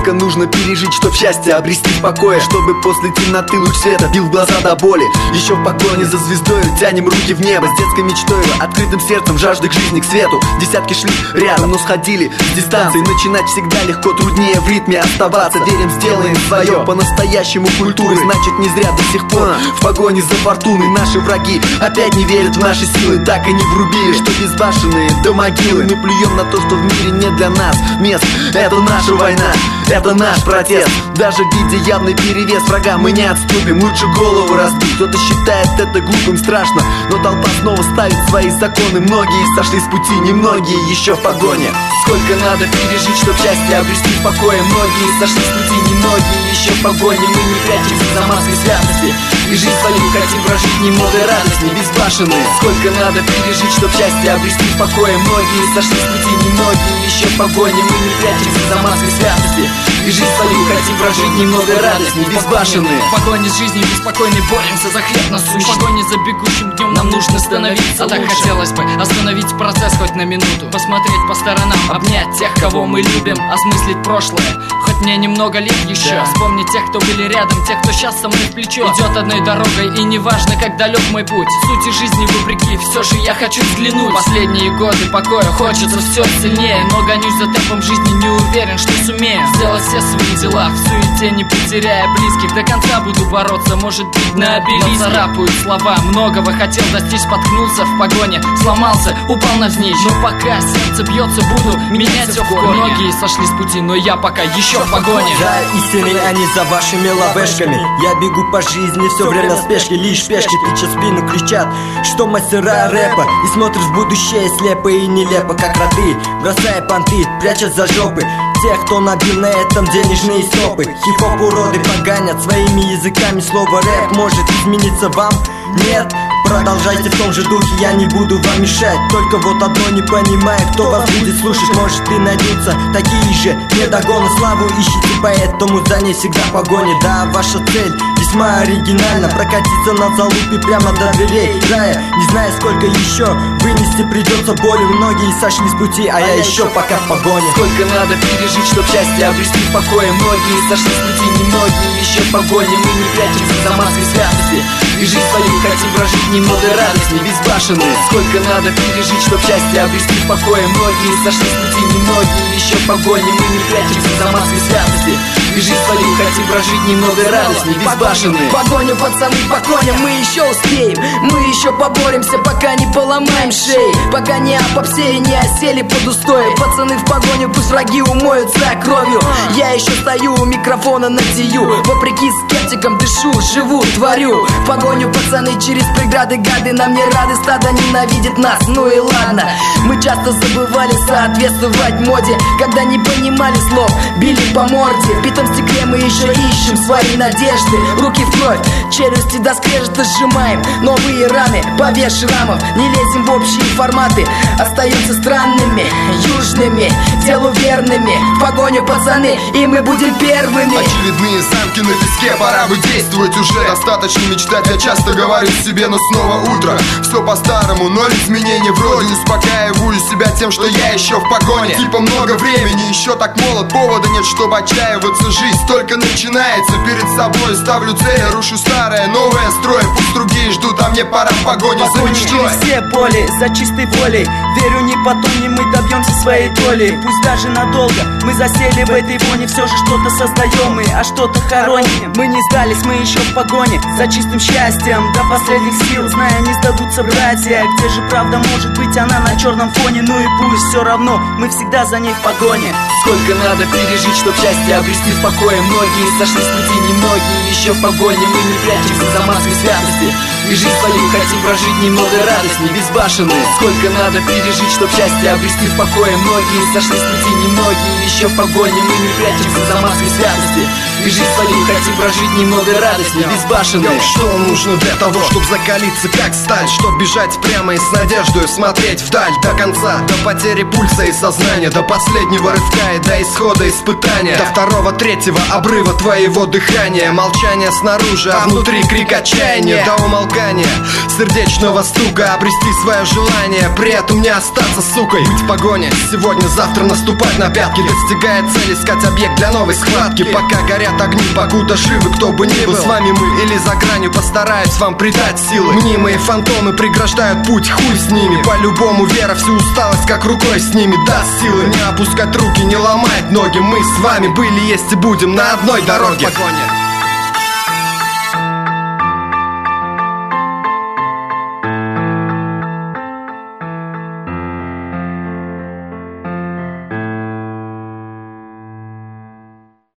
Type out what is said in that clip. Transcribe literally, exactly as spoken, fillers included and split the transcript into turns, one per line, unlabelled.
Сколько нужно пережить, чтоб счастье обрести в покое, чтобы после темноты луч света бил в глаза до боли. Еще в погоне за звездою тянем руки в небо, с детской мечтой, открытым сердцем, жажды к жизни, к свету. Десятки шли рядом, но сходили с дистанции. Начинать всегда легко, труднее в ритме оставаться. Верим, сделаем свое, по-настоящему культуры. Значит, не зря до сих пор в погоне за фортуной. Наши враги опять не верят в наши силы, так и не врубили, что безбашенные до могилы. Мы плюем на то, что в мире нет для нас мест. Это наша война, это наш протест. Даже видя явный перевес врага, мы не отступим. Лучше голову разбить. Кто-то считает это глупым, страшно, но толпа снова ставит свои законы. Многие сошли с пути, немногие еще в погоне. Сколько надо пережить, чтоб счастье обрести в покое. Многие сошли с пути, немногие еще в погоне. Мы не прячемся за маской святости, и жизнь свою хотим прожить немного радостней, безбашенные. Сколько надо пережить, чтоб счастье обрести в покое. Многие сошли с пути, немногие еще в погоне. Мы не прячемся за маской святости, и жизнь свою хотим прожить немного радостней, безбашенные.
В погоне с жизнью беспокойной боремся за хлеб насущный. В погоне за бегущим днем нам нужно становиться лучше. Так хотелось бы остановить процесс хоть на минуту, посмотреть по сторонам, обнять тех, кого мы любим, осмыслить прошлое. Хоть мне немного лет еще, да. Вспомнить тех, кто были рядом, тех, кто сейчас со мной в плечо идет одной дорогой, и неважно, как далек мой путь. Сути жизни вопреки, все же я хочу взглянуть. Последние годы покоя хочется все сильнее, но гонюсь за темпом жизни, не уверен, что сумею сделать все свои дела в суете, не потеряя близких. До конца буду бороться, может быть, на обелиске. Но царапают слова, многого хотел достичь, споткнулся в погоне, сломался, упал навзничь. Но пока сердце бьется, буду менять все в корне. Многие сошли с пути, но я пока еще в погоне.
За истиной, а не за вашими лавешками. Я бегу по жизни, все время в спешке. Лишь пешки тычат спину, кричат, что мастера рэпа. И смотришь в будущее слепо и нелепо, как роты, бросая понты, прячась за жопы тех, кто набил на этом денежные стопы. Хип-хоп уроды поганят своими языками. Слово рэп может измениться вам? Нет? Продолжайте в том же духе, я не буду вам мешать. Только вот одно не понимаю, кто вас будет слушать. Может и найдутся такие же недогоны. Славу ищите, поэтому за ней всегда погоня. Да, ваша цель весьма оригинальна, прокатиться на залупе прямо до дверей рая. Не знаю, сколько еще вынести придется боли. Многие сошли с пути, а я еще пока в погоне.
Сколько надо пережить, чтоб счастье обрести в покое. Многие сошли с пути, немногие еще в погоне. Мы не прячемся за маской святости, и жизнь свою хотим прожить немного радостней, безбашенные. Сколько надо пережить, чтоб счастье обрести в покое. Многие сошли с пути, немногие еще в погоне. Мы не прячемся за маской святости, и жизнь свою хотим прожить немного радостней, безбашенные.
Погоню, пацаны, погоня, мы еще успеем. Мы еще поборемся, пока не поломаем шеи, пока не опопсели, не осели под устои. Пацаны в погоню, пусть враги умоются кровью. Я еще стою у микрофона на тию, вопреки скептикам дышу, живу, творю. В погоню, пацаны, через преграды гады нам не рады, стадо ненавидит нас, ну и ладно. Мы часто забывали соответствовать моде, когда не понимали слов, били по морде. В битом стекле мы еще ищем свои надежды. Руки в кровь, челюсти до скрежета сжимаем. Новые раны, поверх шрамов, не лезем в общие форматы. Остаются странными, южными, делу верными. В погоню, пацаны, и мы будем первыми.
Очередные замки на песке, пора бы действовать уже. Достаточно мечтать, я часто говорю себе, но снова утро. Все по-старому, ноль изменений вроде. Успокаиваю себя тем, что я еще в погоне. Типа много времени, еще так молод, повода нет, чтобы отчаиваться. Жизнь только начинается, перед собой ставлю цели, рушу старое, новое строю. Пусть другие ждут, а мне пора в погоне за мечтой.
Через все боли, за чистой волей. Верю, не потонем, мы добьемся своей доли. Пусть даже надолго мы засели в этой воне. Все же что-то создаем мы, а что-то хороним. Мы не сдались, мы еще в погоне за чистым счастьем. До последних сил, зная, не сдадутся братья. Где же правда может быть, она на черном фоне. Ну и пусть, все равно, мы всегда за ней в погоне.
Сколько надо пережить, чтоб счастье обрести в покое. Многие сошли с пути, немногие еще в погоне. Мы не прячемся за маской святости, и жизнь свою хотим прожить немного радостней, безбашенные. Сколько надо пережить, чтоб счастье обрести в покое. Многие сошли с пути, немногие еще в погоне. Мы не прячемся за маской святости, и жизнь свою хотим прожить немного радостней, безбашенные.
Что нужно для того, чтобы закалиться как сталь? Чтоб бежать прямо и с надеждой смотреть вдаль до конца, до потери пульса и сознания, до последнего рывка и до исхода испытания, до второго, третьего обрыва твоего дыхания. Молчание снаружи, а внутри крик отчаяния. До умолкания сердечного стука, обрести свое желание, при этом не остаться сукой. Быть в погоне, сегодня, завтра наступать на пятки, достигая цели, искать объект для новой схватки. Пока горят огни, покуда живы, кто бы ни был, с вами мы или за гранью, постараюсь вам придать силы. Мнимые фантомы преграждают путь, хуй с ними. По-любому вера всю усталость как рукой с ними даст силы. Не опускать руки, не ломать ноги, мы с вами были, есть и будем на одной дороге. В погоне.